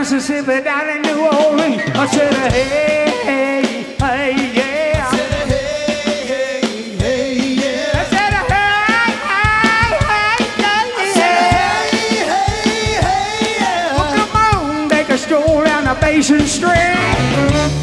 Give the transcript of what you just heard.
Mississippi, down in New Orleans. I said, hey, hey, hey, yeah. I said, hey, hey, hey, yeah. I said, hey, hey, hey, hey, yeah. Well, come on, take a stroll down the Basin Strait.